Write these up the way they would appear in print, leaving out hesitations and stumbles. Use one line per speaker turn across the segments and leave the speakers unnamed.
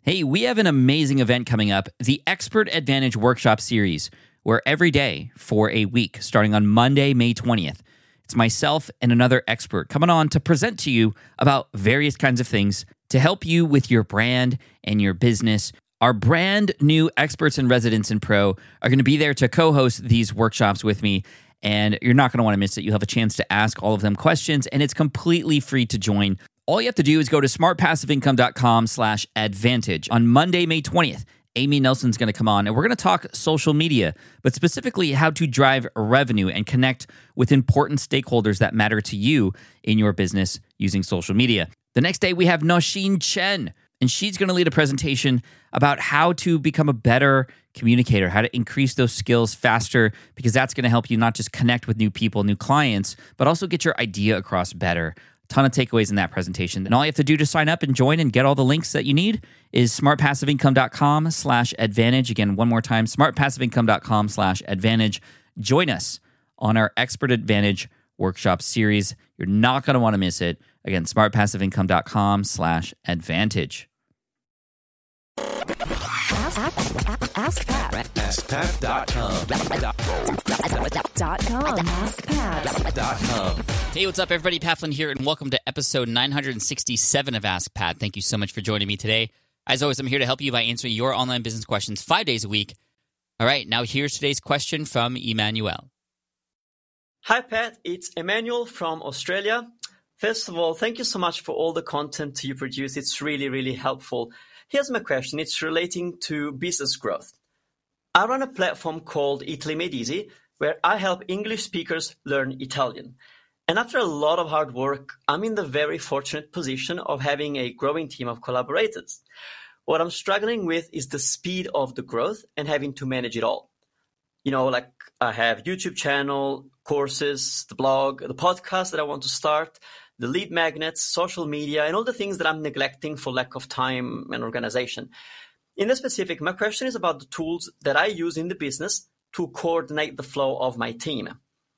Hey, we have an amazing event coming up, the Expert Advantage Workshop Series, where every day for a week, starting on Monday, May 20th, it's myself and another expert coming on to present to you about various kinds of things to help you with your brand and your business. Our brand new experts and residents in Pro are going to be there to co-host these workshops with me, and you're not going to want to miss it. You'll have a chance to ask all of them questions, and it's completely free to join. All you have to do is go to smartpassiveincome.com/advantage. On Monday, May 20th, Amy Nelson's going to come on, and we're going to talk social media, but specifically how to drive revenue and connect with important stakeholders that matter to you in your business using social media. The next day, we have Nosheen Chen, and she's going to lead a presentation about how to become a better communicator, how to increase those skills faster, because that's going to help you not just connect with new people, new clients, but also get your idea across better. Ton of takeaways in that presentation. And all you have to do to sign up and join and get all the links that you need is smartpassiveincome.com/advantage. Again, one more time, smartpassiveincome.com/advantage. Join us on our Expert Advantage Workshop Series. You're not going to want to miss it. Again, smartpassiveincome.com/advantage.
AskPat.com.
Hey, what's up, everybody? Pat Flynn here, and welcome to episode 967 of Ask Pat. Thank you so much for joining me today. As always, I'm here to help you by answering your online business questions 5 days a week. All right, now here's today's question from Emmanuel.
Hi, Pat. It's Emmanuel from Australia. First of all, thank you so much for all the content you produce. It's really, really helpful. Here's my question. It's relating to business growth. I run a platform called Italy Made Easy, where I help English speakers learn Italian. And after a lot of hard work, I'm in the very fortunate position of having a growing team of collaborators. What I'm struggling with is the speed of the growth and having to manage it all. You know, like I have YouTube channel, courses, the blog, the podcast that I want to start, the lead magnets, social media, and all the things that I'm neglecting for lack of time and organization. In the specific, my question is about the tools that I use in the business to coordinate the flow of my team.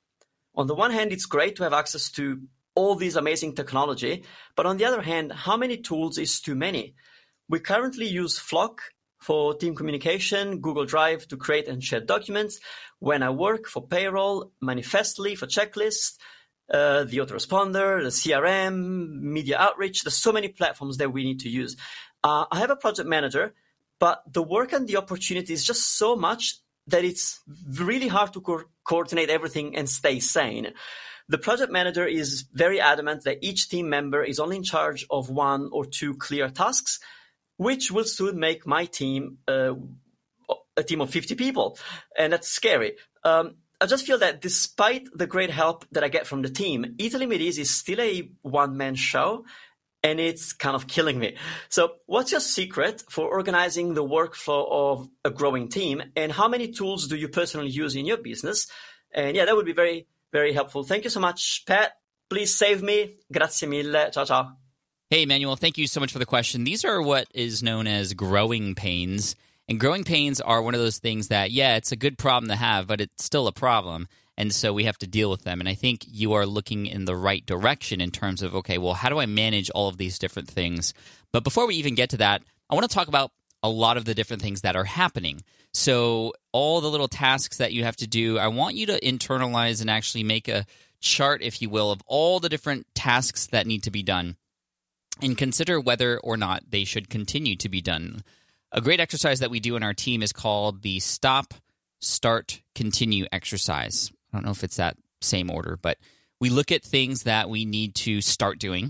On the one hand, it's great to have access to all these amazing technology, but on the other hand, how many tools is too many? We currently use Flock for team communication, Google Drive to create and share documents, When I Work for payroll, Manifestly for checklists, the autoresponder, the CRM, media outreach. There's so many platforms that we need to use. I have a project manager, but the work and the opportunity is just so much that it's really hard to coordinate everything and stay sane. The project manager is very adamant that each team member is only in charge of one or two clear tasks, which will soon make my team a team of 50 people. And that's scary. I just feel that despite the great help that I get from the team, Italy Made Easy is still a one-man show, and it's kind of killing me. So what's your secret for organizing the workflow of a growing team, and how many tools do you personally use in your business? And yeah, that would be very, very helpful. Thank you so much, Pat. Please save me. Grazie mille. Ciao, ciao.
Hey, Emmanuel, thank you so much for the question. These are what is known as growing pains. And growing pains are one of those things that, yeah, it's a good problem to have, but it's still a problem. And so we have to deal with them. And I think you are looking in the right direction in terms of, okay, well, how do I manage all of these different things? But before we even get to that, I want to talk about a lot of the different things that are happening. So all the little tasks that you have to do, I want you to internalize and actually make a chart, if you will, of all the different tasks that need to be done and consider whether or not they should continue to be done. A great exercise that we do in our team is called the Stop, Start, Continue exercise. I don't know if it's that same order, but we look at things that we need to start doing.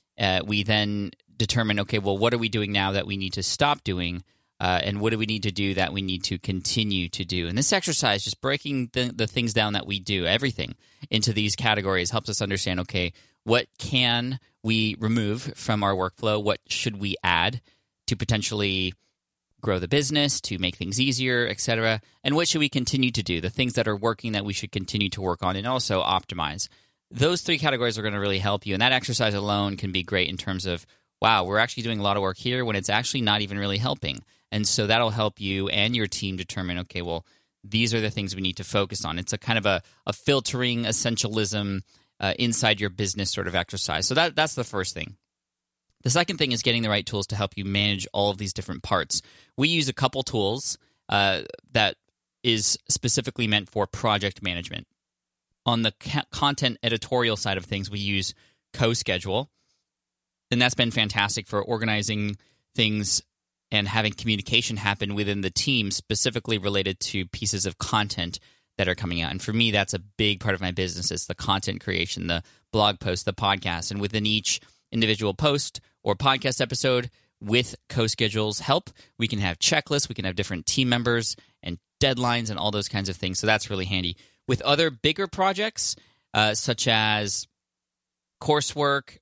We then determine, okay, well, what are we doing now that we need to stop doing? And what do we need to do that we need to continue to do? And this exercise, just breaking the things down that we do, everything, into these categories helps us understand, okay, what can we remove from our workflow? What should we add to potentially grow the business, to make things easier, etc. And what should we continue to do? The things that are working that we should continue to work on and also optimize. Those three categories are going to really help you. And that exercise alone can be great in terms of, wow, we're actually doing a lot of work here when it's actually not even really helping. And so that'll help you and your team determine, okay, well, these are the things we need to focus on. It's a kind of a filtering essentialism inside your business sort of exercise. So that's the first thing. The second thing is getting the right tools to help you manage all of these different parts. We use a couple tools that is specifically meant for project management. On the content editorial side of things, we use CoSchedule, and that's been fantastic for organizing things and having communication happen within the team, specifically related to pieces of content that are coming out. And for me, that's a big part of my business. It's the content creation, the blog post, the podcast. And within each individual post or podcast episode, with CoSchedule's help, we can have checklists, we can have different team members and deadlines and all those kinds of things. So that's really handy. With other bigger projects, such as coursework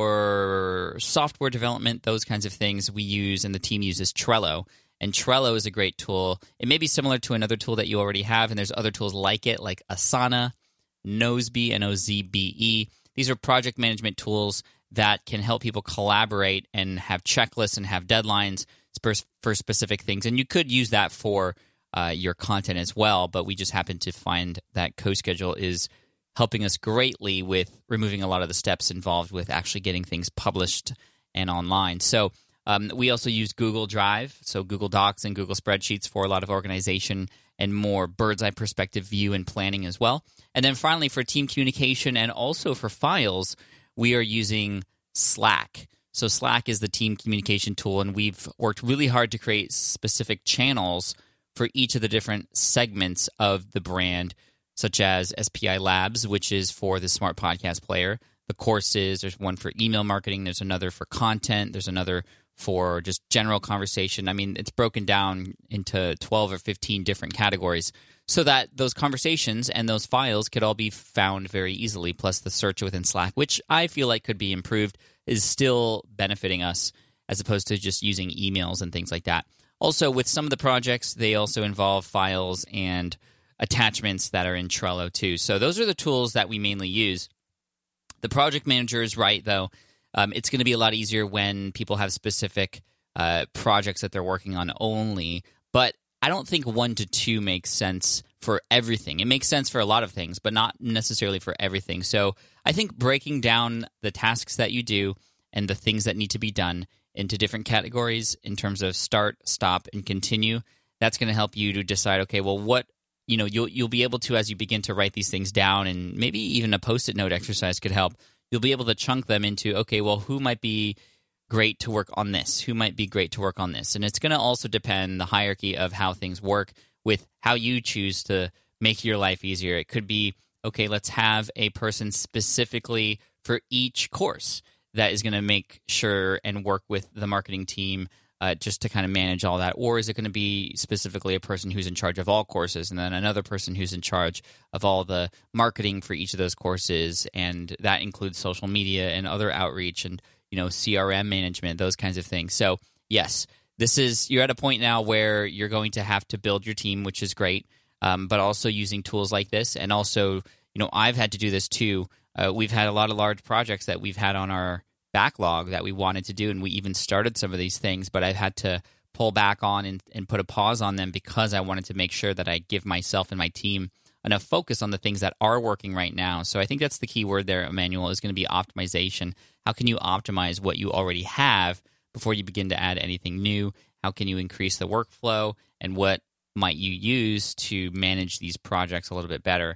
or software development, those kinds of things we use and the team uses Trello. And Trello is a great tool. It may be similar to another tool that you already have, and there's other tools like it, like Asana, Nozbe, Nozbe. These are project management tools that can help people collaborate and have checklists and have deadlines for specific things. And you could use that for your content as well, but we just happen to find that CoSchedule is helping us greatly with removing a lot of the steps involved with actually getting things published and online. So we also use Google Drive, so Google Docs and Google Spreadsheets for a lot of organization and more bird's-eye perspective view and planning as well. And then finally, for team communication and also for files, we are using Slack. So Slack is the team communication tool, and we've worked really hard to create specific channels for each of the different segments of the brand, such as SPI Labs, which is for the Smart Podcast Player, the courses, there's one for email marketing, there's another for content, there's another for just general conversation. I mean, it's broken down into 12 or 15 different categories so that those conversations and those files could all be found very easily, plus the search within Slack, which I feel like could be improved, is still benefiting us as opposed to just using emails and things like that. Also, with some of the projects, they also involve files and attachments that are in Trello too. So those are the tools that we mainly use. The project manager is right, though. It's going to be a lot easier when people have specific projects that they're working on only, but I don't think 1 to 2 makes sense for everything. It makes sense for a lot of things, but not necessarily for everything. So I think breaking down the tasks that you do and the things that need to be done into different categories in terms of start, stop, and continue, that's going to help you to decide, okay, well, what, you'll be able to, as you begin to write these things down, and maybe even a Post-it note exercise could help, you'll be able to chunk them into, okay, well, who might be great to work on this? Who might be great to work on this? And it's going to also depend the hierarchy of how things work with how you choose to make your life easier. It could be, okay, let's have a person specifically for each course that is going to make sure and work with the marketing team just to kind of manage all that? Or is it going to be specifically a person who's in charge of all courses and then another person who's in charge of all the marketing for each of those courses? And that includes social media and other outreach and, CRM management, those kinds of things. So yes, you're at a point now where you're going to have to build your team, which is great, but also using tools like this. And also, I've had to do this too. We've had a lot of large projects that we've had on our backlog that we wanted to do, and we even started some of these things, but I've had to pull back on and put a pause on them because I wanted to make sure that I give myself and my team enough focus on the things that are working right now. So I think that's the key word there, Emmanuel, is going to be optimization. How can you optimize what you already have before you begin to add anything new? How can you increase the workflow, and what might you use to manage these projects a little bit better?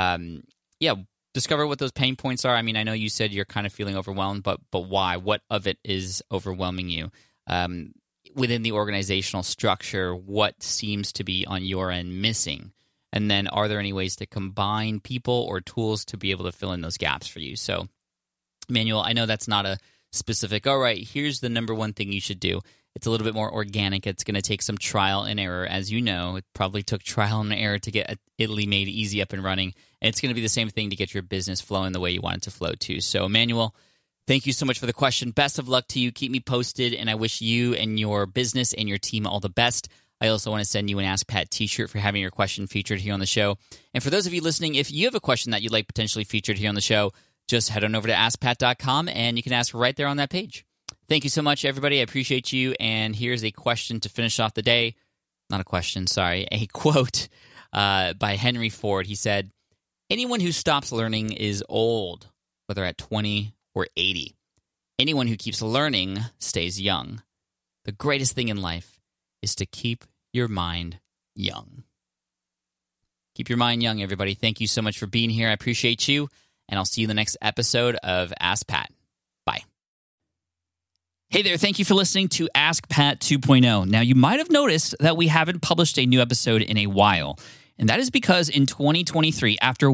Discover what those pain points are. I mean, I know you said you're kind of feeling overwhelmed, but why? What of it is overwhelming you? Within the organizational structure, what seems to be on your end missing? And then are there any ways to combine people or tools to be able to fill in those gaps for you? So, Emmanuel, I know that's not a specific, all right, here's the number one thing you should do. It's a little bit more organic. It's going to take some trial and error. As you know, it probably took trial and error to get Italy Made Easy up and running. And it's going to be the same thing to get your business flowing the way you want it to flow too. So, Emmanuel, thank you so much for the question. Best of luck to you. Keep me posted, and I wish you and your business and your team all the best. I also want to send you an Ask Pat t-shirt for having your question featured here on the show. And for those of you listening, if you have a question that you'd like potentially featured here on the show, just head on over to AskPat.com, and you can ask right there on that page. Thank you so much, everybody. I appreciate you. And here's a question to finish off the day. Not a question, sorry. A quote by Henry Ford. He said, "Anyone who stops learning is old, whether at 20 or 80. Anyone who keeps learning stays young. The greatest thing in life is to keep your mind young. Keep your mind young, everybody. Thank you so much for being here. I appreciate you, and I'll see you in the next episode of Ask Pat. Bye. Hey there, thank you for listening to Ask Pat 2.0. Now, you might have noticed that we haven't published a new episode in a while, and that is because in 2023, after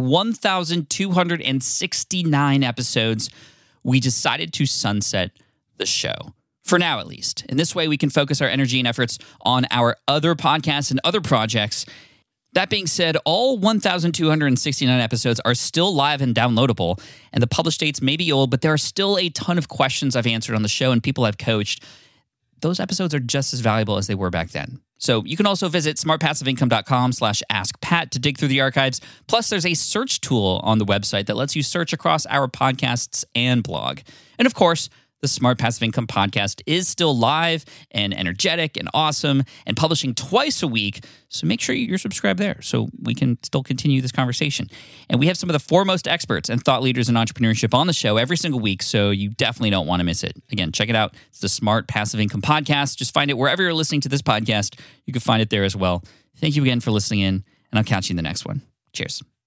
1,269 episodes, we decided to sunset the show. For now, at least. In this way, we can focus our energy and efforts on our other podcasts and other projects. That being said, all 1,269 episodes are still live and downloadable, and the published dates may be old, but there are still a ton of questions I've answered on the show and people I've coached. Those episodes are just as valuable as they were back then. So you can also visit smartpassiveincome.com/askpat to dig through the archives. Plus, there's a search tool on the website that lets you search across our podcasts and blog. And of course, the Smart Passive Income podcast is still live and energetic and awesome and publishing twice a week. So make sure you're subscribed there so we can still continue this conversation. And we have some of the foremost experts and thought leaders in entrepreneurship on the show every single week, so you definitely don't want to miss it. Again, check it out. It's the Smart Passive Income podcast. Just find it wherever you're listening to this podcast. You can find it there as well. Thank you again for listening in, and I'll catch you in the next one. Cheers.